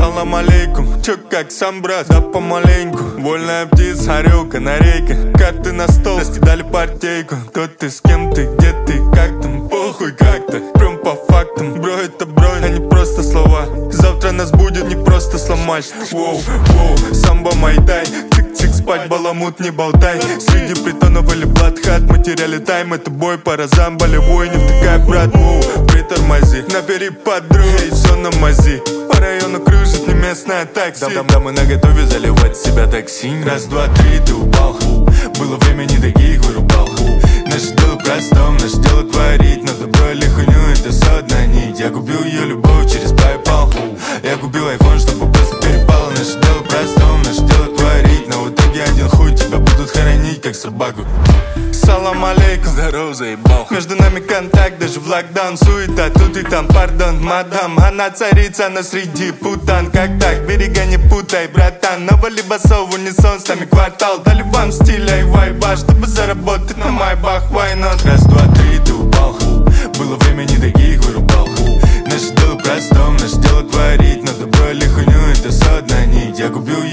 Салам алейкум, чё как сам брат? Да помаленьку. Вольная птица, орел, канарейка. Карты на стол, раскидали партейку. Кто ты, с кем ты, где ты, как там? Похуй как-то, прям по фактам. Бро, это бро, а не просто слова. Завтра нас будет не просто сломать. Воу, воу, самбо майдай. Цик-цик, спать, баламут, не болтай. Среди притонов или блатхат, материали тайм. Это бой по разам, болевой, не втыкай, брат. Воу, притормози, набери подруг. Эй, все на мази. По району кружит не местная такси. Дамы наготове заливать в себя токсин. Раз, два, три, ты упал. Было время, не таких вырубал. Наше дело простом, наше дело творить. Но добро или хуйню, это все одна нить. Я купил ее любовь через PayPal. Я купил iPhone, чтобы просто перепало. Наше дело простом, наше дело творить. Но в итоге один хуй тебя будут хоронить, как собаку. Салам алейкум, здорово, заебал. Между нами контакт, даже в локдаун. Суета, тут и там, пардон, мадам. Она царица, но среди путан. Как так, берега не путай, братан. Навали басов в унисон, с нами квартал. Дали вам стиля и вайба, чтобы заработать на майбах. Why not? Раз, два, три, ты упал. Было время, не таких вырубал. Наше дело простом, наше дело творить. Но добро или хуйню, это все одна нить. Я купил